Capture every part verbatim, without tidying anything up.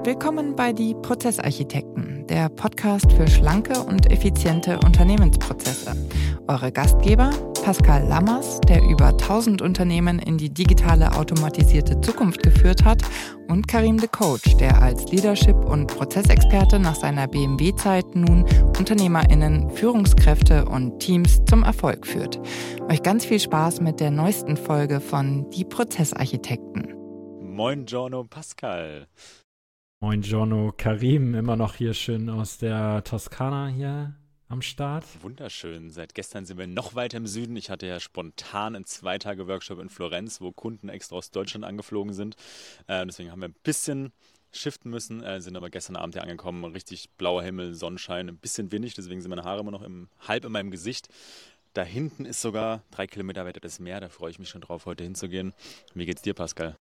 Willkommen bei Die Prozessarchitekten, der Podcast für schlanke und effiziente Unternehmensprozesse. Eure Gastgeber Pascal Lammers, der über tausend Unternehmen in die digitale automatisierte Zukunft geführt hat, und Karim de Coach, der als Leadership- und Prozessexperte nach seiner B M W-Zeit nun UnternehmerInnen, Führungskräfte und Teams zum Erfolg führt. Euch ganz viel Spaß mit der neuesten Folge von Die Prozessarchitekten. Moin Giorno, Pascal. Moin Giorno, Karim, immer noch hier schön aus der Toskana hier am Start. Wunderschön. Seit gestern sind wir noch weiter im Süden. Ich hatte ja spontan einen Zwei-Tage-Workshop in Florenz, wo Kunden extra aus Deutschland angeflogen sind. Äh, deswegen haben wir ein bisschen shiften müssen, äh, sind aber gestern Abend hier angekommen. Richtig blauer Himmel, Sonnenschein, ein bisschen windig, deswegen sind meine Haare immer noch im, halb in meinem Gesicht. Da hinten ist sogar drei Kilometer weiter das Meer, da freue ich mich schon drauf, heute hinzugehen. Wie geht's dir, Pascal?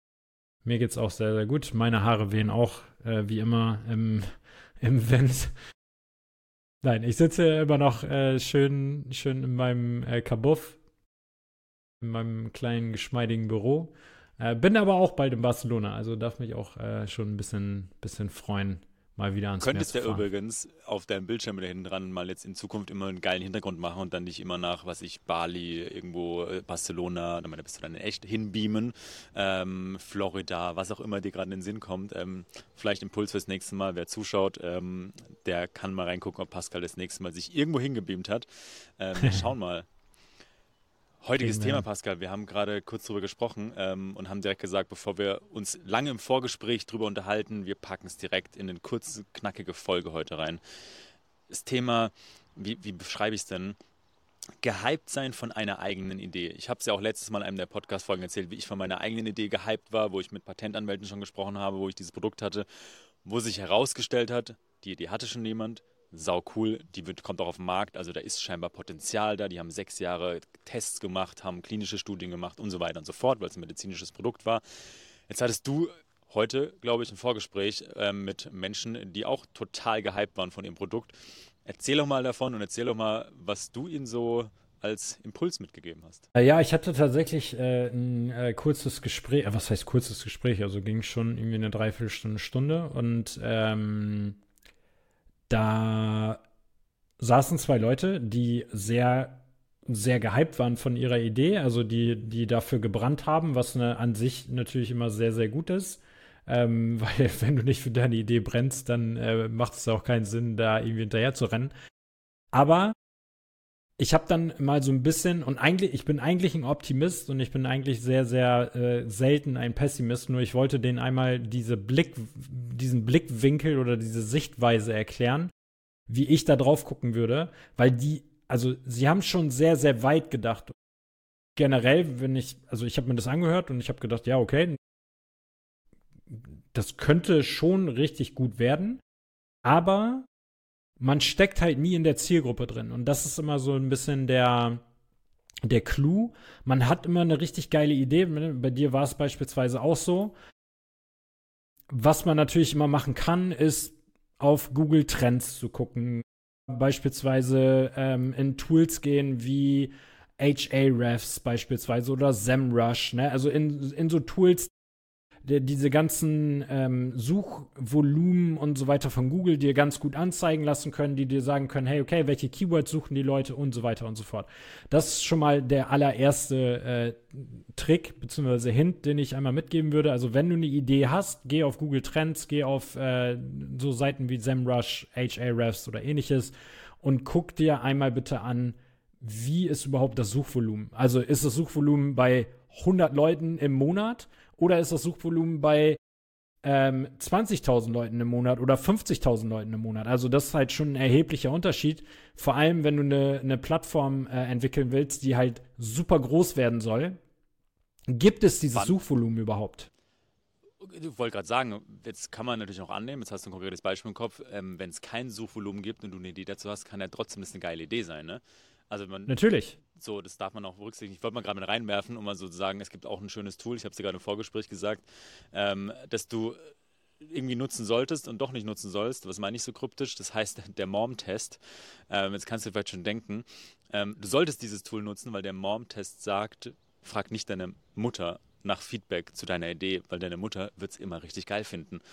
Mir geht's auch sehr, sehr gut. Meine Haare wehen auch, äh, wie immer, im, im Wind. Nein, ich sitze immer noch äh, schön, schön in meinem äh, Kabuff, in meinem kleinen, geschmeidigen Büro. Äh, bin aber auch bald in Barcelona, also darf mich auch äh, schon ein bisschen, bisschen freuen, mal wieder ans Meer zu fahren. Könntest du übrigens auf deinem Bildschirm da hinten dran mal jetzt in Zukunft immer einen geilen Hintergrund machen und dann nicht immer nach, was ich, Bali, irgendwo äh, Barcelona, dann bist du dann echt hinbeamen, ähm, Florida, was auch immer dir gerade in den Sinn kommt. Ähm, vielleicht Impuls fürs nächste Mal, wer zuschaut, ähm, der kann mal reingucken, ob Pascal das nächste Mal sich irgendwo hingebeamt hat. Ähm, wir schauen mal. Heutiges Thema, Pascal, wir haben gerade kurz drüber gesprochen ähm, und haben direkt gesagt, bevor wir uns lange im Vorgespräch drüber unterhalten, wir packen es direkt in eine kurze, knackige Folge heute rein. Das Thema, wie, wie beschreibe ich es denn? Gehypt sein von einer eigenen Idee. Ich habe es ja auch letztes Mal in einem der Podcast-Folgen erzählt, wie ich von meiner eigenen Idee gehypt war, wo ich mit Patentanwälten schon gesprochen habe, wo ich dieses Produkt hatte, wo sich herausgestellt hat, die Idee hatte schon jemand, sau cool, die wird, kommt auch auf den Markt, also da ist scheinbar Potenzial da, die haben sechs Jahre Tests gemacht, haben klinische Studien gemacht und so weiter und so fort, weil es ein medizinisches Produkt war. Jetzt hattest du heute, glaube ich, ein Vorgespräch äh, mit Menschen, die auch total gehypt waren von ihrem Produkt. Erzähl doch mal davon und erzähl doch mal, was du ihnen so als Impuls mitgegeben hast. Äh, ja, ich hatte tatsächlich äh, ein äh, kurzes Gespräch, äh, was heißt kurzes Gespräch, also ging schon irgendwie eine Dreiviertelstunde, Stunde und ähm, da saßen zwei Leute, die sehr, sehr gehypt waren von ihrer Idee, also die, die dafür gebrannt haben, was eine, an sich natürlich immer sehr, sehr gut ist. Ähm, weil wenn du nicht für deine Idee brennst, dann äh, macht es auch keinen Sinn, da irgendwie hinterher zu rennen. Aber ich habe dann mal so ein bisschen, und eigentlich, ich bin eigentlich ein Optimist und ich bin eigentlich sehr, sehr äh, selten ein Pessimist, nur ich wollte denen einmal diese Blick, diesen Blickwinkel oder diese Sichtweise erklären, wie ich da drauf gucken würde, weil die, also sie haben schon sehr, sehr weit gedacht. Generell, wenn ich, also ich habe mir das angehört und ich habe gedacht, ja, okay, das könnte schon richtig gut werden, aber man steckt halt nie in der Zielgruppe drin. Und das ist immer so ein bisschen der, der Clou. Man hat immer eine richtig geile Idee. Bei dir war es beispielsweise auch so. Was man natürlich immer machen kann, ist auf Google Trends zu gucken. Beispielsweise ähm, in Tools gehen wie Ahrefs beispielsweise oder SEMrush. Ne? Also in, in so Tools, die, diese ganzen ähm, Suchvolumen und so weiter von Google dir ganz gut anzeigen lassen können, die dir sagen können, hey, okay, welche Keywords suchen die Leute und so weiter und so fort. Das ist schon mal der allererste äh, Trick bzw. Hint, den ich einmal mitgeben würde. Also wenn du eine Idee hast, geh auf Google Trends, geh auf äh, so Seiten wie SEMrush, Ahrefs oder ähnliches und guck dir einmal bitte an, wie ist überhaupt das Suchvolumen? Also ist das Suchvolumen bei hundert Leuten im Monat oder ist das Suchvolumen bei ähm, zwanzigtausend Leuten im Monat oder fünfzigtausend Leuten im Monat? Also das ist halt schon ein erheblicher Unterschied. Vor allem, wenn du eine, eine Plattform äh, entwickeln willst, die halt super groß werden soll. Gibt es dieses Wann? Suchvolumen überhaupt? Ich wollte gerade sagen, jetzt kann man natürlich auch annehmen, jetzt hast du ein konkretes Beispiel im Kopf, ähm, wenn es kein Suchvolumen gibt und du eine Idee dazu hast, kann ja trotzdem das eine geile Idee sein, ne? Also man, Natürlich. So, das darf man auch berücksichtigen. Ich wollte mal gerade mit reinwerfen, um mal so zu sagen, es gibt auch ein schönes Tool, ich habe es dir gerade im Vorgespräch gesagt, ähm, dass du irgendwie nutzen solltest und doch nicht nutzen sollst. Was meine ich so kryptisch? Das heißt der Mom-Test. Ähm, jetzt kannst du vielleicht schon denken, ähm, du solltest dieses Tool nutzen, weil der Mom-Test sagt, frag nicht deine Mutter nach Feedback zu deiner Idee, weil deine Mutter wird es immer richtig geil finden.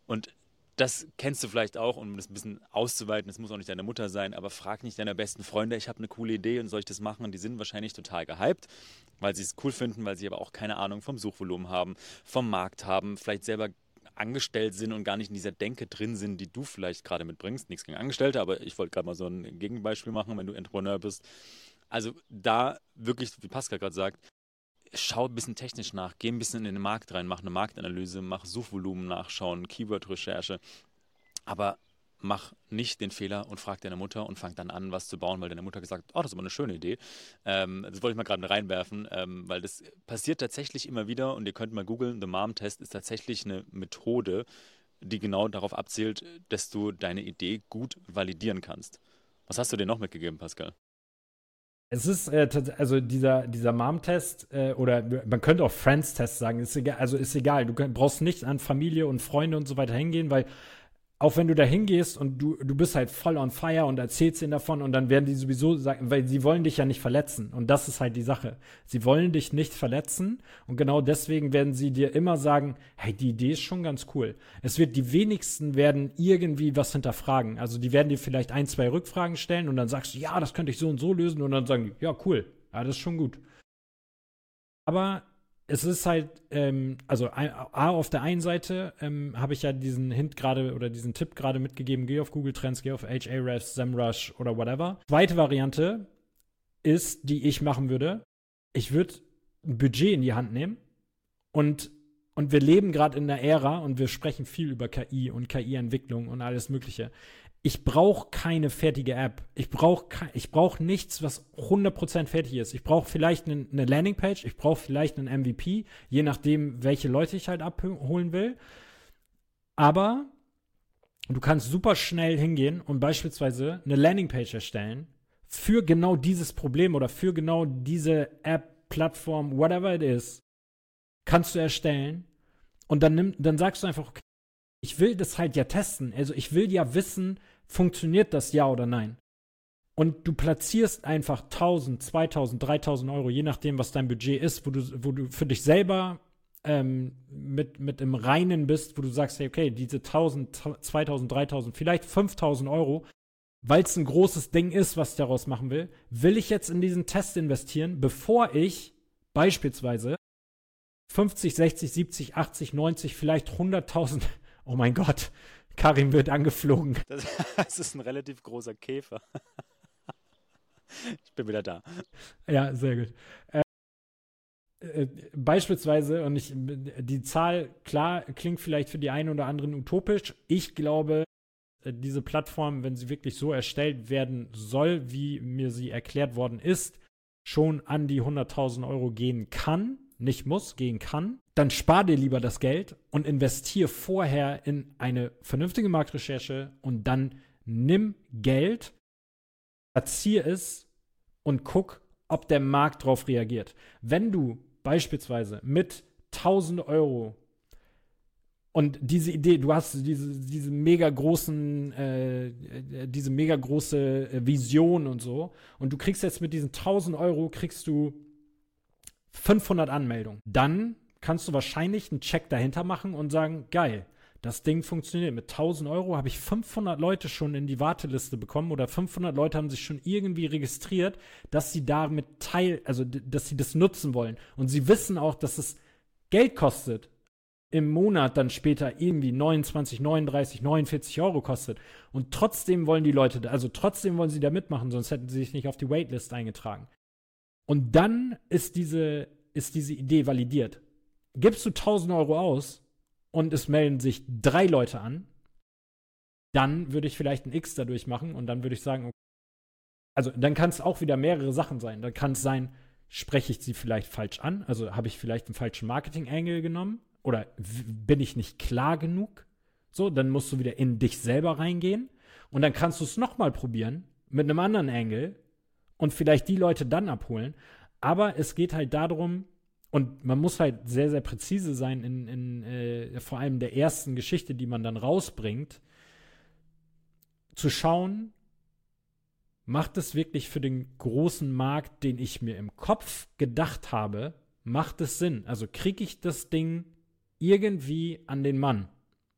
Und das kennst du vielleicht auch, um das ein bisschen auszuweiten, das muss auch nicht deine Mutter sein, aber frag nicht deine besten Freunde, ich habe eine coole Idee und soll ich das machen? Und die sind wahrscheinlich total gehypt, weil sie es cool finden, weil sie aber auch keine Ahnung vom Suchvolumen haben, vom Markt haben, vielleicht selber angestellt sind und gar nicht in dieser Denke drin sind, die du vielleicht gerade mitbringst. Nichts gegen Angestellte, aber ich wollte gerade mal so ein Gegenbeispiel machen, wenn du Entrepreneur bist. Also da wirklich, wie Pascal gerade sagt, schau ein bisschen technisch nach, geh ein bisschen in den Markt rein, mach eine Marktanalyse, mach Suchvolumen nachschauen, Keyword-Recherche, aber mach nicht den Fehler und frag deine Mutter und fang dann an, was zu bauen, weil deine Mutter gesagt hat, oh, das ist aber eine schöne Idee. Ähm, das wollte ich mal gerade reinwerfen, ähm, weil das passiert tatsächlich immer wieder und ihr könnt mal googeln, The Mom-Test ist tatsächlich eine Methode, die genau darauf abzielt, dass du deine Idee gut validieren kannst. Was hast du dir noch mitgegeben, Pascal? Es ist, äh, also dieser, dieser Mom-Test äh, oder man könnte auch Friends-Test sagen, ist egal, also ist egal, du brauchst nicht an Familie und Freunde und so weiter hingehen, weil auch wenn du da hingehst und du, du bist halt voll on fire und erzählst ihnen davon und dann werden die sowieso sagen, weil sie wollen dich ja nicht verletzen. Und das ist halt die Sache. Sie wollen dich nicht verletzen und genau deswegen werden sie dir immer sagen, hey, die Idee ist schon ganz cool. Es wird, die wenigsten werden irgendwie was hinterfragen. Also die werden dir vielleicht ein, zwei Rückfragen stellen und dann sagst du, ja, das könnte ich so und so lösen und dann sagen die, ja, cool, ja, das ist schon gut. Aber es ist halt, ähm, also A, auf der einen Seite ähm, habe ich ja diesen Hint gerade oder diesen Tipp gerade mitgegeben, geh auf Google Trends, geh auf Ahrefs, SEMrush oder whatever. Zweite Variante ist, die ich machen würde, ich würde ein Budget in die Hand nehmen und, und wir leben gerade in einer Ära und wir sprechen viel über K I und K I-Entwicklung und alles Mögliche. Ich brauche keine fertige App. Ich brauche ich brauch nichts, was hundert Prozent fertig ist. Ich brauche vielleicht eine, eine Landingpage, ich brauche vielleicht einen M V P, je nachdem, welche Leute ich halt abholen will. Aber du kannst super schnell hingehen und beispielsweise eine Landingpage erstellen für genau dieses Problem oder für genau diese App, Plattform, whatever it is, kannst du erstellen und dann, nimm, dann sagst du einfach, okay, ich will das halt ja testen. Also ich will ja wissen, funktioniert das ja oder nein? Und du platzierst einfach tausend, zweitausend, dreitausend Euro, je nachdem, was dein Budget ist, wo du, wo du für dich selber ähm, mit, mit im Reinen bist, wo du sagst, hey, okay, diese tausend, zweitausend, dreitausend, vielleicht fünftausend Euro, weil es ein großes Ding ist, was ich daraus machen will, will ich jetzt in diesen Test investieren, bevor ich beispielsweise fünfzig, sechzig, siebzig, achtzig, neunzig, vielleicht hunderttausend. Oh mein Gott, Karim wird angeflogen. Das, das ist ein relativ großer Käfer. Ich bin wieder da. Ja, sehr gut. Äh, äh, beispielsweise, und ich, die Zahl, klar, klingt vielleicht für die einen oder anderen utopisch. Ich glaube, diese Plattform, wenn sie wirklich so erstellt werden soll, wie mir sie erklärt worden ist, schon an die hunderttausend Euro gehen kann. Nicht muss, gehen kann, dann spar dir lieber das Geld und investier vorher in eine vernünftige Marktrecherche und dann nimm Geld, platzier es und guck, ob der Markt darauf reagiert. Wenn du beispielsweise mit tausend Euro und diese Idee, du hast diese, diese mega großen, äh, diese mega große Vision und so und du kriegst jetzt mit diesen tausend Euro, kriegst du fünfhundert Anmeldungen. Dann kannst du wahrscheinlich einen Check dahinter machen und sagen, geil, das Ding funktioniert. Mit tausend Euro habe ich fünfhundert Leute schon in die Warteliste bekommen oder fünfhundert Leute haben sich schon irgendwie registriert, dass sie damit teil, also dass sie das nutzen wollen. Und sie wissen auch, dass es Geld kostet. Im Monat dann später irgendwie neunundzwanzig, neununddreißig, neunundvierzig Euro kostet. Und trotzdem wollen die Leute, also trotzdem wollen sie da mitmachen, sonst hätten sie sich nicht auf die Waitlist eingetragen. Und dann ist diese, ist diese Idee validiert. Gibst du tausend Euro aus und es melden sich drei Leute an, dann würde ich vielleicht ein X dadurch machen und dann würde ich sagen, okay, also dann kann es auch wieder mehrere Sachen sein. Dann kann es sein, spreche ich sie vielleicht falsch an, also habe ich vielleicht einen falschen Marketing-Angle genommen oder w- bin ich nicht klar genug? So, dann musst du wieder in dich selber reingehen und dann kannst du es nochmal probieren mit einem anderen Angle und vielleicht die Leute dann abholen. Aber es geht halt darum, und man muss halt sehr, sehr präzise sein in, in äh, vor allem der ersten Geschichte, die man dann rausbringt, zu schauen, macht es wirklich für den großen Markt, den ich mir im Kopf gedacht habe, macht es Sinn? Also kriege ich das Ding irgendwie an den Mann?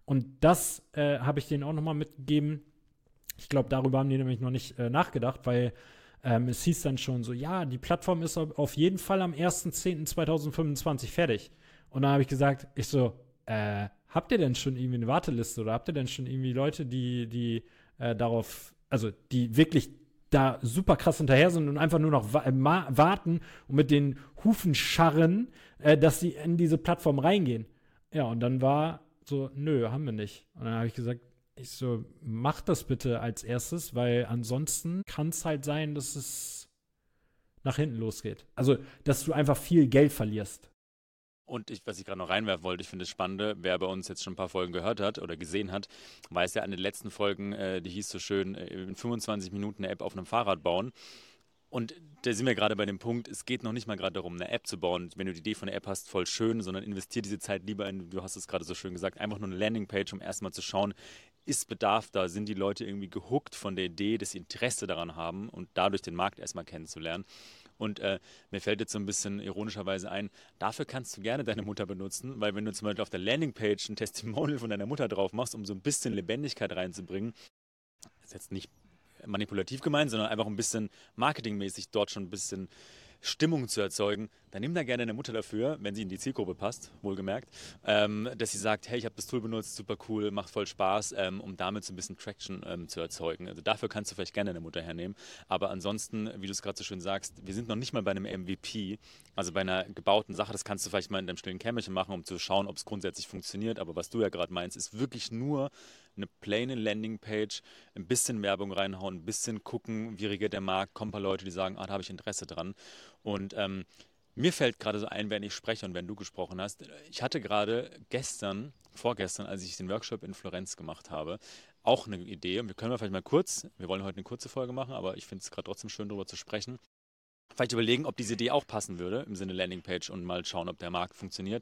Und das äh, habe ich denen auch nochmal mitgegeben. Ich glaube, darüber haben die nämlich noch nicht äh, nachgedacht, weil ähm, es hieß dann schon so, ja, die Plattform ist auf jeden Fall am erster zehnter zweitausendfünfundzwanzig fertig. Und dann habe ich gesagt, ich so, äh, habt ihr denn schon irgendwie eine Warteliste oder habt ihr denn schon irgendwie Leute, die, die äh, darauf, also die wirklich da super krass hinterher sind und einfach nur noch wa- ma- warten und mit den Hufen scharren, äh, dass sie in diese Plattform reingehen. Ja, und dann war so, nö, haben wir nicht. Und dann habe ich gesagt, ich so, mach das bitte als erstes, weil ansonsten kann es halt sein, dass es nach hinten losgeht. Also, dass du einfach viel Geld verlierst. Und ich, was ich gerade noch reinwerfen wollte, ich finde es spannend, wer bei uns jetzt schon ein paar Folgen gehört hat oder gesehen hat, weiß ja, an den letzten Folgen, äh, die hieß so schön, äh, in fünfundzwanzig Minuten eine App auf einem Fahrrad bauen. Und da sind wir gerade bei dem Punkt, es geht noch nicht mal gerade darum, eine App zu bauen. Wenn du die Idee von der App hast, voll schön, sondern investier diese Zeit lieber in, du hast es gerade so schön gesagt, einfach nur eine Landingpage, um erstmal zu schauen, ist Bedarf da, sind die Leute irgendwie gehuckt von der Idee, dass sie Interesse daran haben und dadurch den Markt erstmal kennenzulernen. Und äh, mir fällt jetzt so ein bisschen ironischerweise ein, dafür kannst du gerne deine Mutter benutzen, weil wenn du zum Beispiel auf der Landingpage ein Testimonial von deiner Mutter drauf machst, um so ein bisschen Lebendigkeit reinzubringen, ist jetzt nicht manipulativ gemeint, sondern einfach ein bisschen marketingmäßig dort schon ein bisschen Stimmung zu erzeugen, dann nimm da gerne eine Mutter dafür, wenn sie in die Zielgruppe passt, wohlgemerkt, ähm, dass sie sagt, hey, ich habe das Tool benutzt, super cool, macht voll Spaß, ähm, um damit so ein bisschen Traction ähm, zu erzeugen. Also dafür kannst du vielleicht gerne eine Mutter hernehmen, aber ansonsten, wie du es gerade so schön sagst, wir sind noch nicht mal bei einem M V P, also bei einer gebauten Sache, das kannst du vielleicht mal in deinem stillen Kämmerchen machen, um zu schauen, ob es grundsätzlich funktioniert, aber was du ja gerade meinst, ist wirklich nur eine plaine Landingpage, ein bisschen Werbung reinhauen, ein bisschen gucken, wie reagiert der Markt, kommen ein paar Leute, die sagen, ah, da habe ich Interesse dran. Und ähm, mir fällt gerade so ein, wenn ich spreche und wenn du gesprochen hast, ich hatte gerade gestern, vorgestern, als ich den Workshop in Florenz gemacht habe, auch eine Idee. Und wir können vielleicht mal kurz, wir wollen heute eine kurze Folge machen, aber ich finde es gerade trotzdem schön, darüber zu sprechen. Vielleicht überlegen, ob diese Idee auch passen würde, im Sinne Landingpage und mal schauen, ob der Markt funktioniert.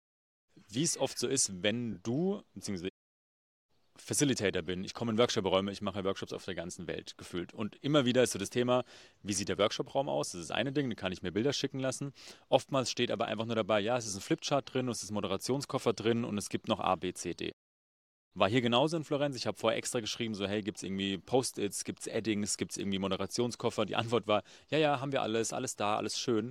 Wie es oft so ist, wenn du, beziehungsweise Facilitator bin, ich komme in Workshop-Räume, ich mache Workshops auf der ganzen Welt gefühlt. Und immer wieder ist so das Thema, wie sieht der Workshop-Raum aus? Das ist das eine Ding, da kann ich mir Bilder schicken lassen. Oftmals steht aber einfach nur dabei, ja, es ist ein Flipchart drin, es ist ein Moderationskoffer drin und es gibt noch A, B, C, D. War hier genauso in Florenz. Ich habe vorher extra geschrieben, so hey, gibt es irgendwie Post-its, gibt es Addings, gibt es irgendwie Moderationskoffer? Die Antwort war, ja, ja, haben wir alles, alles da, alles schön.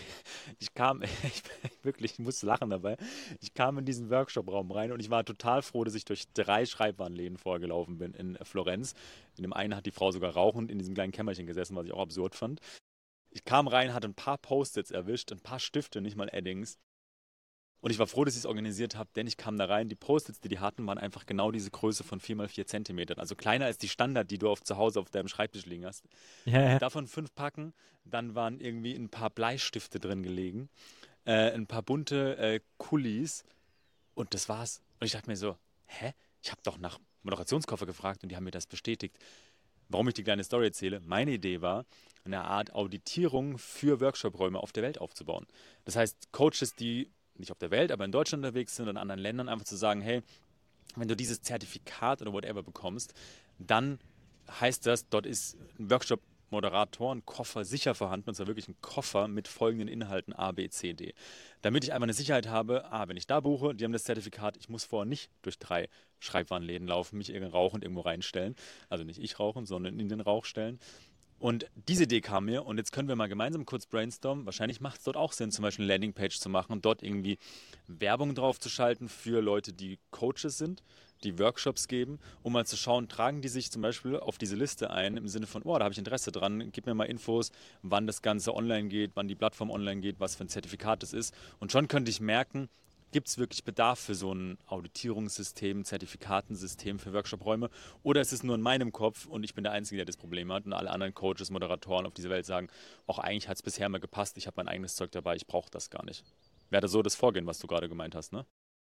Ich kam, ich, wirklich, ich musste lachen dabei, ich kam in diesen Workshop-Raum rein und ich war total froh, dass ich durch drei Schreibwarenläden vorgelaufen bin in Florenz. In dem einen hat die Frau sogar rauchend in diesem kleinen Kämmerchen gesessen, was ich auch absurd fand. Ich kam rein, hatte ein paar Post-its erwischt, ein paar Stifte, nicht mal Addings. Und ich war froh, dass ich es organisiert habe, denn ich kam da rein, die Post-its, die die hatten, waren einfach genau diese Größe von vier mal vier Zentimetern. Also kleiner als die Standard, die du auf zu Hause auf deinem Schreibtisch liegen hast. Ja, ja. Davon fünf Packen, dann waren irgendwie ein paar Bleistifte drin gelegen, äh, ein paar bunte äh, Kulis und das war's. Und ich dachte mir so, hä? Ich habe doch nach Moderationskoffer gefragt und die haben mir das bestätigt. Warum ich die kleine Story erzähle? Meine Idee war, eine Art Auditierung für Workshop-Räume auf der Welt aufzubauen. Das heißt, Coaches, die nicht auf der Welt, aber in Deutschland unterwegs sind und in anderen Ländern, einfach zu sagen, hey, wenn du dieses Zertifikat oder whatever bekommst, dann heißt das, dort ist ein Workshop-Moderator, ein Koffer sicher vorhanden, und zwar wirklich ein Koffer mit folgenden Inhalten A, B, C, D. Damit ich einfach eine Sicherheit habe, ah, wenn ich da buche, die haben das Zertifikat, ich muss vorher nicht durch drei Schreibwarenläden laufen, mich irgendwie rauchend irgendwo reinstellen, also nicht ich rauchen, sondern in den Rauch stellen. Und diese Idee kam mir und jetzt können wir mal gemeinsam kurz brainstormen. Wahrscheinlich macht es dort auch Sinn, zum Beispiel eine Landingpage zu machen und dort irgendwie Werbung drauf zu schalten für Leute, die Coaches sind, die Workshops geben, um mal zu schauen, tragen die sich zum Beispiel auf diese Liste ein, im Sinne von, oh, da habe ich Interesse dran, gib mir mal Infos, wann das Ganze online geht, wann die Plattform online geht, was für ein Zertifikat es ist. Und schon könnte ich merken, gibt es wirklich Bedarf für so ein Auditierungssystem, Zertifikatensystem für Workshop-Räume? Oder ist es nur in meinem Kopf und ich bin der Einzige, der das Problem hat und alle anderen Coaches, Moderatoren auf dieser Welt sagen, auch eigentlich hat es bisher mal gepasst, ich habe mein eigenes Zeug dabei, ich brauche das gar nicht. Wäre das so das Vorgehen, was du gerade gemeint hast, ne?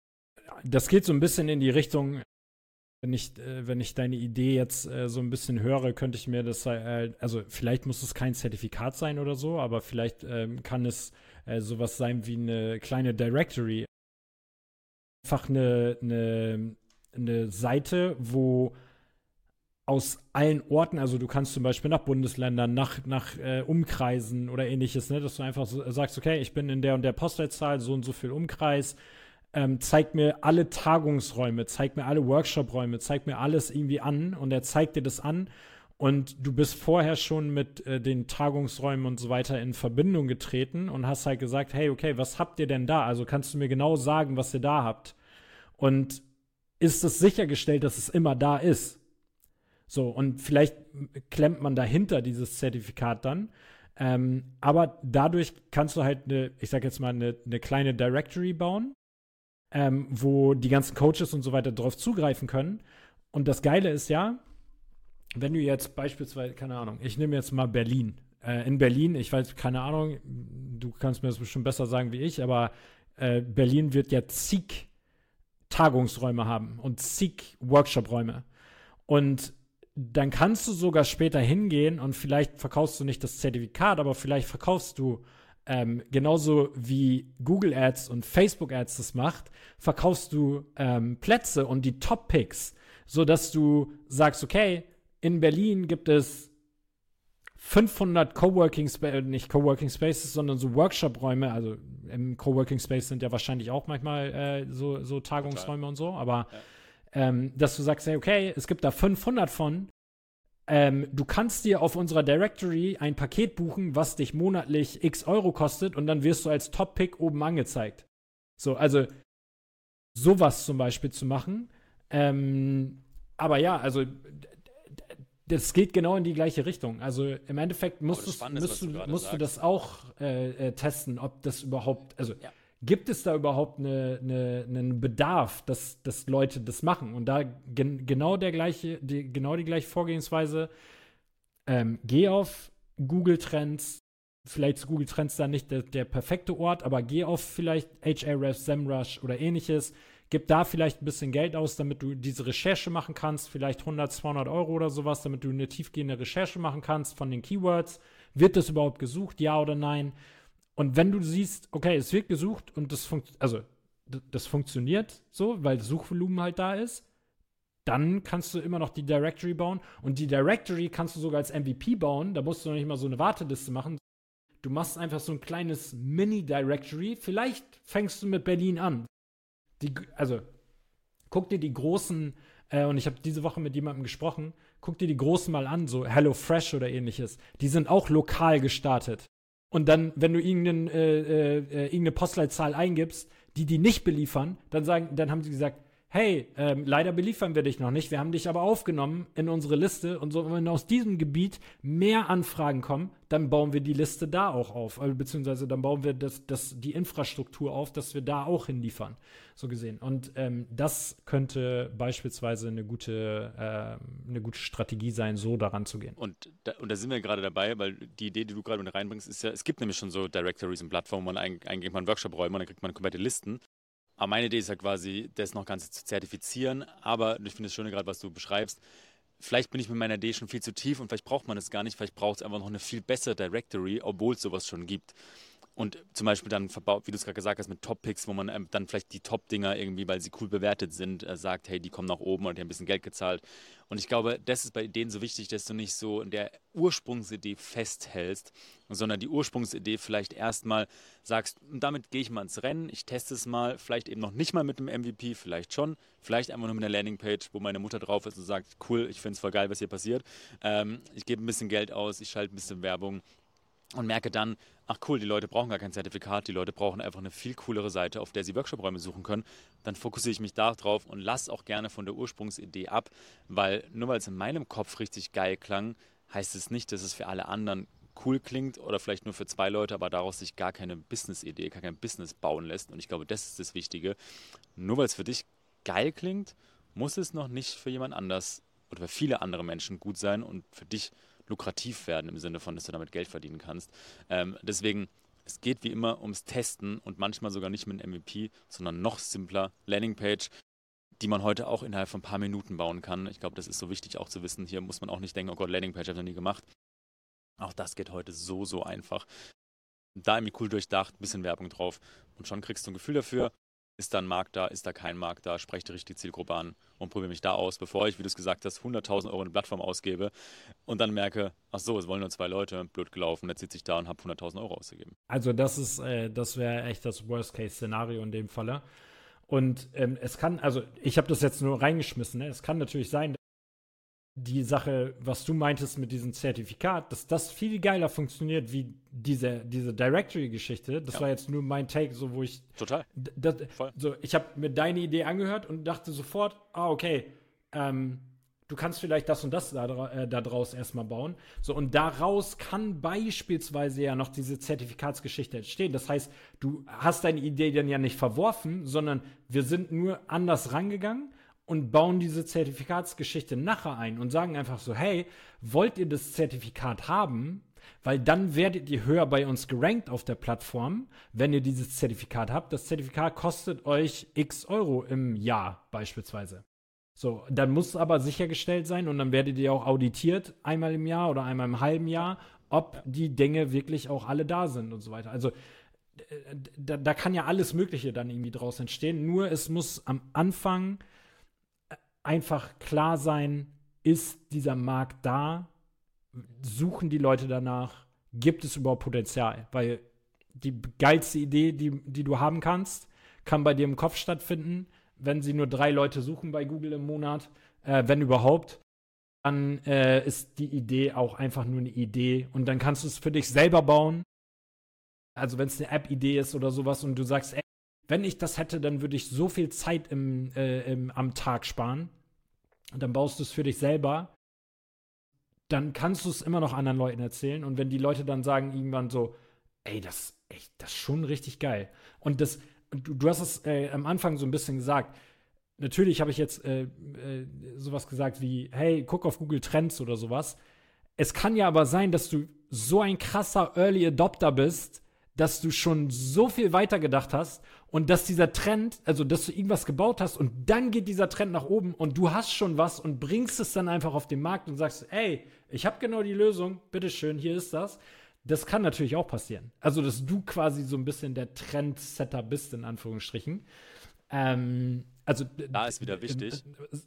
Das geht so ein bisschen in die Richtung, wenn ich, äh, wenn ich deine Idee jetzt äh, so ein bisschen höre, könnte ich mir das, äh, also vielleicht muss es kein Zertifikat sein oder so, aber vielleicht ähm, kann es äh, sowas sein wie eine kleine Directory. Einfach eine, eine, eine Seite, wo aus allen Orten, also du kannst zum Beispiel nach Bundesländern, nach, nach äh, Umkreisen oder ähnliches, ne, dass du einfach so sagst, okay, ich bin in der und der Postleitzahl, so und so viel Umkreis, ähm, zeigt mir alle Tagungsräume, zeigt mir alle Workshop-Räume, zeigt mir alles irgendwie an und er zeigt dir das an und du bist vorher schon mit äh, den Tagungsräumen und so weiter in Verbindung getreten und hast halt gesagt, hey, okay, was habt ihr denn da? Also kannst du mir genau sagen, was ihr da habt? Und ist es sichergestellt, dass es immer da ist? So, und vielleicht klemmt man dahinter dieses Zertifikat dann. Ähm, aber dadurch kannst du halt eine, ich sag jetzt mal, eine, eine kleine Directory bauen, ähm, wo die ganzen Coaches und so weiter drauf zugreifen können. Und das Geile ist ja, wenn du jetzt beispielsweise, keine Ahnung, ich nehme jetzt mal Berlin. Äh, in Berlin, ich weiß, keine Ahnung, du kannst mir das bestimmt besser sagen wie ich, aber äh, Berlin wird ja zig Tagungsräume haben und zig Workshop-Räume. Und dann kannst du sogar später hingehen und vielleicht verkaufst du nicht das Zertifikat, aber vielleicht verkaufst du ähm, genauso wie Google Ads und Facebook Ads das macht, verkaufst du ähm, Plätze und die Top-Picks, sodass du sagst, okay, in Berlin gibt es fünfhundert Coworking Spaces, nicht Coworking Spaces, sondern so Workshop-Räume, also im Coworking Space sind ja wahrscheinlich auch manchmal äh, so, so Tagungsräume Total. Und so, aber ja. Ähm, dass du sagst, hey, okay, es gibt da fünfhundert von, ähm, du kannst dir auf unserer Directory ein Paket buchen, was dich monatlich x Euro kostet und dann wirst du als Top-Pick oben angezeigt. So, also sowas zum Beispiel zu machen. Ähm, aber ja, also das geht genau in die gleiche Richtung. Also im Endeffekt musst, ist, musst, du, du, musst du das auch äh, äh, testen, ob das überhaupt, also ja. Gibt es da überhaupt eine, eine, einen Bedarf, dass, dass Leute das machen? Und da gen, genau der gleiche, die, genau die gleiche Vorgehensweise. Ähm, geh auf Google Trends. Vielleicht ist Google Trends da nicht der, der perfekte Ort, aber geh auf vielleicht Ahrefs, SEMrush oder ähnliches. Gib da vielleicht ein bisschen Geld aus, damit du diese Recherche machen kannst. Vielleicht hundert, zweihundert Euro oder sowas, damit du eine tiefgehende Recherche machen kannst von den Keywords. Wird das überhaupt gesucht, ja oder nein? Und wenn du siehst, okay, es wird gesucht und das, funkt, also, d- das funktioniert so, weil Suchvolumen halt da ist, dann kannst du immer noch die Directory bauen. Und die Directory kannst du sogar als M V P bauen. Da musst du noch nicht mal so eine Warteliste machen. Du machst einfach so ein kleines Mini-Directory. Vielleicht fängst du mit Berlin an. Die, also, guck dir die großen, äh, und ich habe diese Woche mit jemandem gesprochen, guck dir die großen mal an, so HelloFresh oder ähnliches. Die sind auch lokal gestartet. Und dann, wenn du irgendeine, äh, äh, irgendeine Postleitzahl eingibst, die die nicht beliefern, dann sagen, dann haben sie gesagt, hey, ähm, leider beliefern wir dich noch nicht, wir haben dich aber aufgenommen in unsere Liste und so, wenn aus diesem Gebiet mehr Anfragen kommen, dann bauen wir die Liste da auch auf, also, beziehungsweise dann bauen wir das, das, die Infrastruktur auf, dass wir da auch hinliefern, so gesehen. Und ähm, das könnte beispielsweise eine gute, äh, eine gute Strategie sein, so daran zu gehen. Und da, und da sind wir gerade dabei, weil die Idee, die du gerade mit reinbringst, ist ja, es gibt nämlich schon so Directories und Plattformen, wo man ein, eingeht man Workshop-Räume und dann kriegt man komplette Listen. Aber meine Idee ist ja quasi, das noch ganz zu zertifizieren. Aber ich finde es schön, gerade was du beschreibst. Vielleicht bin ich mit meiner Idee schon viel zu tief und vielleicht braucht man es gar nicht. Vielleicht braucht es einfach noch eine viel bessere Directory, obwohl es sowas schon gibt. Und zum Beispiel dann verbaut, wie du es gerade gesagt hast, mit Top-Picks, wo man ähm, dann vielleicht die Top-Dinger irgendwie, weil sie cool bewertet sind, äh, sagt, hey, die kommen nach oben oder die haben ein bisschen Geld gezahlt. Und ich glaube, das ist bei Ideen so wichtig, dass du nicht so in der Ursprungsidee festhältst, sondern die Ursprungsidee vielleicht erstmal sagst, damit gehe ich mal ins Rennen, ich teste es mal, vielleicht eben noch nicht mal mit einem M V P, vielleicht schon, vielleicht einfach nur mit einer Landingpage, wo meine Mutter drauf ist und sagt, cool, ich finde es voll geil, was hier passiert. Ähm, ich gebe ein bisschen Geld aus, ich schalte ein bisschen Werbung. Und merke dann, ach cool, die Leute brauchen gar kein Zertifikat, die Leute brauchen einfach eine viel coolere Seite, auf der sie Workshop-Räume suchen können. Dann fokussiere ich mich darauf und lasse auch gerne von der Ursprungsidee ab, weil nur weil es in meinem Kopf richtig geil klang, heißt es nicht, dass es für alle anderen cool klingt oder vielleicht nur für zwei Leute, aber daraus sich gar keine Business-Idee, gar kein Business bauen lässt. Und ich glaube, das ist das Wichtige. Nur weil es für dich geil klingt, muss es noch nicht für jemand anders oder für viele andere Menschen gut sein und für dich lukrativ werden, im Sinne von, dass du damit Geld verdienen kannst. Ähm, deswegen, es geht wie immer ums Testen und manchmal sogar nicht mit einem M V P, sondern noch simpler Landingpage, die man heute auch innerhalb von ein paar Minuten bauen kann. Ich glaube, das ist so wichtig auch zu wissen. Hier muss man auch nicht denken, oh Gott, Landingpage habe ich noch nie gemacht. Auch das geht heute so, so einfach. Da irgendwie cool durchdacht, ein bisschen Werbung drauf und schon kriegst du ein Gefühl dafür, ist da ein Markt da, ist da kein Markt da, spreche die richtige Zielgruppe an und probiere mich da aus, bevor ich, wie du es gesagt hast, hunderttausend Euro in eine Plattform ausgebe und dann merke, ach so, es wollen nur zwei Leute, blöd gelaufen, jetzt sitze ich da und habe hunderttausend Euro ausgegeben. Also das ist, äh, das wäre echt das Worst-Case-Szenario in dem Falle. Und ähm, es kann, also ich habe das jetzt nur reingeschmissen, ne? Es kann natürlich sein, die Sache, was du meintest mit diesem Zertifikat, dass das viel geiler funktioniert wie diese, diese Directory-Geschichte. Das ja. war jetzt nur mein Take, so wo ich total das, so ich habe mir deine Idee angehört und dachte sofort, ah okay, ähm, du kannst vielleicht das und das da, äh, da draus erstmal bauen. So, und daraus kann beispielsweise ja noch diese Zertifikatsgeschichte entstehen. Das heißt, du hast deine Idee dann ja nicht verworfen, sondern wir sind nur anders rangegangen und bauen diese Zertifikatsgeschichte nachher ein und sagen einfach so, hey, wollt ihr das Zertifikat haben? Weil dann werdet ihr höher bei uns gerankt auf der Plattform, wenn ihr dieses Zertifikat habt. Das Zertifikat kostet euch x Euro im Jahr beispielsweise. So, dann muss aber sichergestellt sein und dann werdet ihr auch auditiert, einmal im Jahr oder einmal im halben Jahr, ob die Dinge wirklich auch alle da sind und so weiter. Also da, da kann ja alles Mögliche dann irgendwie draus entstehen. Nur es muss am Anfang einfach klar sein, ist dieser Markt da? Suchen die Leute danach? Gibt es überhaupt Potenzial? Weil die geilste Idee, die, die du haben kannst, kann bei dir im Kopf stattfinden. Wenn sie nur drei Leute suchen bei Google im Monat, äh, wenn überhaupt, dann äh, ist die Idee auch einfach nur eine Idee. Und dann kannst du es für dich selber bauen. Also wenn es eine App-Idee ist oder sowas und du sagst, ey, wenn ich das hätte, dann würde ich so viel Zeit im, äh, im, am Tag sparen. Und dann baust du es für dich selber. Dann kannst du es immer noch anderen Leuten erzählen. Und wenn die Leute dann sagen irgendwann so, ey, das, echt, das ist schon richtig geil. Und das, du, du hast es äh, am Anfang so ein bisschen gesagt. Natürlich habe ich jetzt äh, äh, sowas gesagt wie, hey, guck auf Google Trends oder sowas. Es kann ja aber sein, dass du so ein krasser Early Adopter bist, dass du schon so viel weitergedacht hast und dass dieser Trend, also dass du irgendwas gebaut hast und dann geht dieser Trend nach oben und du hast schon was und bringst es dann einfach auf den Markt und sagst, ey, ich habe genau die Lösung, bitteschön, hier ist das. Das kann natürlich auch passieren. Also, dass du quasi so ein bisschen der Trendsetter bist, in Anführungsstrichen. Ähm, also da ist wieder wichtig.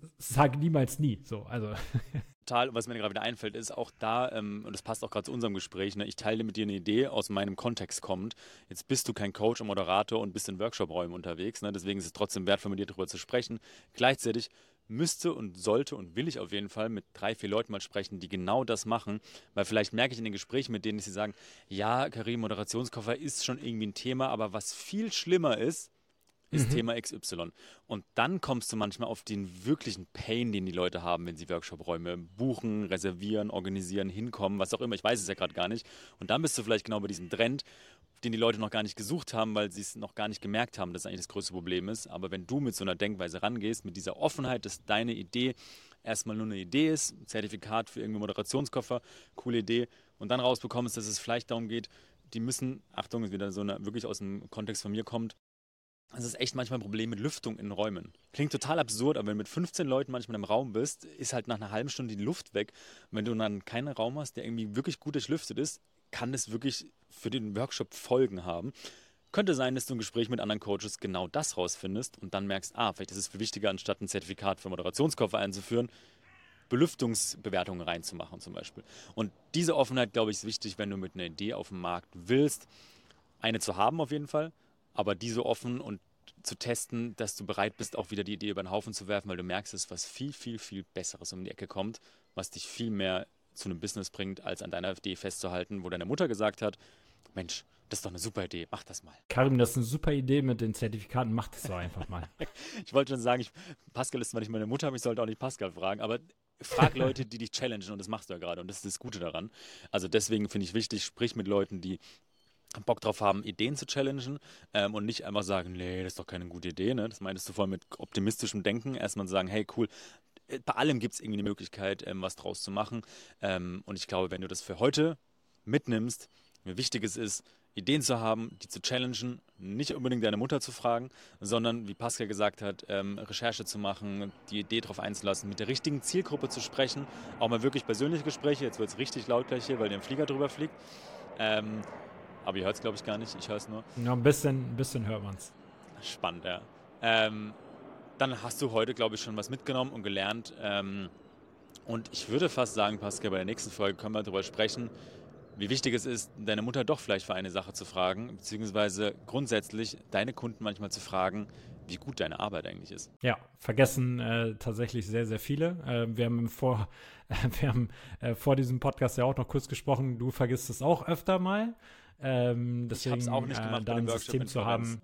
Sag niemals nie. So, also. Total. Und was mir gerade wieder einfällt, ist auch da, ähm, und das passt auch gerade zu unserem Gespräch, ne, ich teile mit dir eine Idee, aus meinem Kontext kommt. Jetzt bist du kein Coach und Moderator und bist in Workshop-Räumen unterwegs. Ne, deswegen ist es trotzdem wertvoll, mit dir darüber zu sprechen. Gleichzeitig müsste und sollte und will ich auf jeden Fall mit drei, vier Leuten mal sprechen, die genau das machen, weil vielleicht merke ich in den Gesprächen mit denen, dass sie sagen, ja, Karim, Moderationskoffer ist schon irgendwie ein Thema, aber was viel schlimmer ist, ist mhm. Thema X Y. Und dann kommst du manchmal auf den wirklichen Pain, den die Leute haben, wenn sie Workshop-Räume buchen, reservieren, organisieren, hinkommen, was auch immer. Ich weiß es ja gerade gar nicht. Und dann bist du vielleicht genau bei diesem Trend, den die Leute noch gar nicht gesucht haben, weil sie es noch gar nicht gemerkt haben, dass es eigentlich das größte Problem ist. Aber wenn du mit so einer Denkweise rangehst, mit dieser Offenheit, dass deine Idee erstmal nur eine Idee ist, Zertifikat für irgendwie Moderationskoffer, coole Idee, und dann rausbekommst, dass es vielleicht darum geht, die müssen, Achtung, ist wieder so eine, wirklich aus dem Kontext von mir kommt, es ist echt manchmal ein Problem mit Lüftung in Räumen. Klingt total absurd, aber wenn du mit fünfzehn Leuten manchmal im Raum bist, ist halt nach einer halben Stunde die Luft weg. Und wenn du dann keinen Raum hast, der irgendwie wirklich gut durchlüftet ist, kann das wirklich für den Workshop Folgen haben. Könnte sein, dass du im Gespräch mit anderen Coaches genau das rausfindest und dann merkst, ah, vielleicht ist es viel wichtiger, anstatt ein Zertifikat für Moderationskoffer einzuführen, Belüftungsbewertungen reinzumachen zum Beispiel. Und diese Offenheit, glaube ich, ist wichtig, wenn du mit einer Idee auf dem Markt willst, eine zu haben auf jeden Fall, aber die so offen und zu testen, dass du bereit bist, auch wieder die Idee über den Haufen zu werfen, weil du merkst, dass was viel, viel, viel Besseres um die Ecke kommt, was dich viel mehr zu einem Business bringt, als an deiner Idee festzuhalten, wo deine Mutter gesagt hat, Mensch, das ist doch eine super Idee, mach das mal. Karim, das ist eine super Idee mit den Zertifikaten, mach das doch einfach mal. Ich wollte schon sagen, ich, Pascal ist zwar nicht meine Mutter, aber ich sollte auch nicht Pascal fragen, aber frag Leute, die dich challengen, und das machst du ja gerade und das ist das Gute daran. Also deswegen finde ich wichtig, sprich mit Leuten, die Bock drauf haben, Ideen zu challengen ähm, und nicht einfach sagen, nee, das ist doch keine gute Idee. Ne? Das meintest du vorhin mit optimistischem Denken. Erstmal sagen, hey, cool, bei allem gibt es irgendwie eine Möglichkeit, ähm, was draus zu machen. Ähm, und ich glaube, wenn du das für heute mitnimmst, wie wichtig es ist, Ideen zu haben, die zu challengen, nicht unbedingt deine Mutter zu fragen, sondern, wie Pascal gesagt hat, ähm, Recherche zu machen, die Idee drauf einzulassen, mit der richtigen Zielgruppe zu sprechen, auch mal wirklich persönliche Gespräche. Jetzt wird es richtig laut gleich hier, weil der Flieger drüber fliegt. Ähm, Aber ihr hört es, glaube ich, gar nicht. Ich höre es nur. Ja, ein bisschen, ein bisschen hört man es. Spannend, ja. Ähm, dann hast du heute, glaube ich, schon was mitgenommen und gelernt. Ähm, und ich würde fast sagen, Pascal, bei der nächsten Folge können wir darüber sprechen, wie wichtig es ist, deine Mutter doch vielleicht für eine Sache zu fragen, beziehungsweise grundsätzlich deine Kunden manchmal zu fragen, wie gut deine Arbeit eigentlich ist. Ja, vergessen äh, tatsächlich sehr, sehr viele. Äh, wir haben, vor, äh, wir haben äh, vor diesem Podcast ja auch noch kurz gesprochen, du vergisst es auch öfter mal. Ähm, deswegen, ich habe es auch nicht gemacht, äh, da bei ein dem Workshop System zu haben.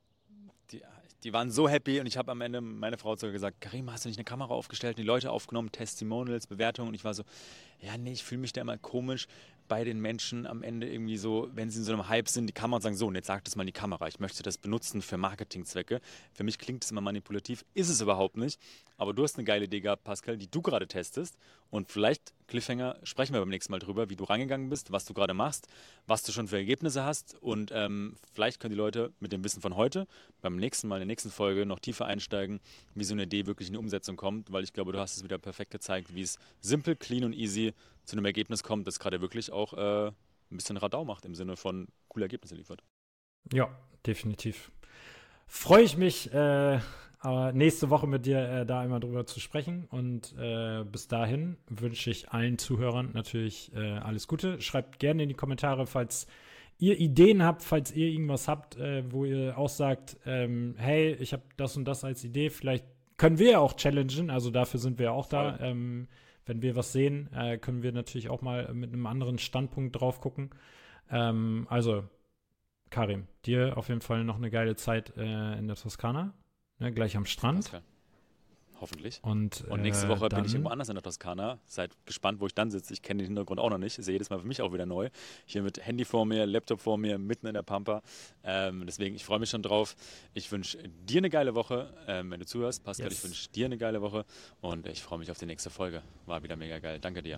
Die, die waren so happy und ich habe am Ende meine Frau sogar gesagt, Karim, hast du nicht eine Kamera aufgestellt, die Leute aufgenommen, Testimonials, Bewertungen, und ich war so, ja nee, ich fühle mich da immer komisch bei den Menschen am Ende irgendwie so, wenn sie in so einem Hype sind, die Kamera und sagen, so, und jetzt sagt es mal in die Kamera, ich möchte das benutzen für Marketingzwecke. Für mich klingt es immer manipulativ, ist es überhaupt nicht, aber du hast eine geile Idee gehabt, Pascal, die du gerade testest, und vielleicht, Cliffhanger, sprechen wir beim nächsten Mal drüber, wie du rangegangen bist, was du gerade machst, was du schon für Ergebnisse hast, und ähm, vielleicht können die Leute mit dem Wissen von heute beim nächsten Mal, in der nächsten Folge noch tiefer einsteigen, wie so eine Idee wirklich in die Umsetzung kommt, weil ich glaube, du hast es wieder perfekt gezeigt, wie es simpel, clean und easy zu einem Ergebnis kommt, das gerade wirklich auch äh, ein bisschen Radau macht, im Sinne von coole Ergebnisse liefert. Ja, definitiv. Freue ich mich, äh, nächste Woche mit dir äh, da einmal drüber zu sprechen, und äh, bis dahin wünsche ich allen Zuhörern natürlich äh, alles Gute. Schreibt gerne in die Kommentare, falls ihr Ideen habt, falls ihr irgendwas habt, äh, wo ihr auch sagt, ähm, hey, ich habe das und das als Idee, vielleicht können wir ja auch challengen, also dafür sind wir auch da. Ähm, wenn wir was sehen, äh, können wir natürlich auch mal mit einem anderen Standpunkt drauf gucken. Ähm, also, Karim, dir auf jeden Fall noch eine geile Zeit äh, in der Toskana, ne, gleich am Strand. Okay. Hoffentlich. Und, und nächste Woche äh, bin ich irgendwo anders in der Toskana. Seid gespannt, wo ich dann sitze. Ich kenne den Hintergrund auch noch nicht. Ist ja jedes Mal für mich auch wieder neu. Hier mit Handy vor mir, Laptop vor mir, mitten in der Pampa. Ähm, deswegen, ich freue mich schon drauf. Ich wünsche dir eine geile Woche, ähm, wenn du zuhörst. Pascal, yes. Ich wünsche dir eine geile Woche. Und ich freue mich auf die nächste Folge. War wieder mega geil. Danke dir.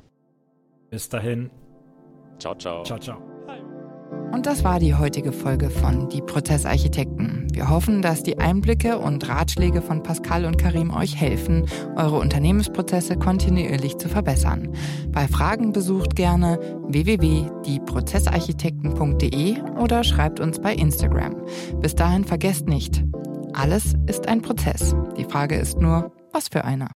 Bis dahin. Ciao, ciao. Ciao, ciao. Hi. Und das war die heutige Folge von Die Prozessarchitekten. Wir hoffen, dass die Einblicke und Ratschläge von Pascal und Karim euch helfen, eure Unternehmensprozesse kontinuierlich zu verbessern. Bei Fragen besucht gerne w w w punkt die prozessarchitekten punkt d e oder schreibt uns bei Instagram. Bis dahin vergesst nicht, alles ist ein Prozess. Die Frage ist nur, was für einer.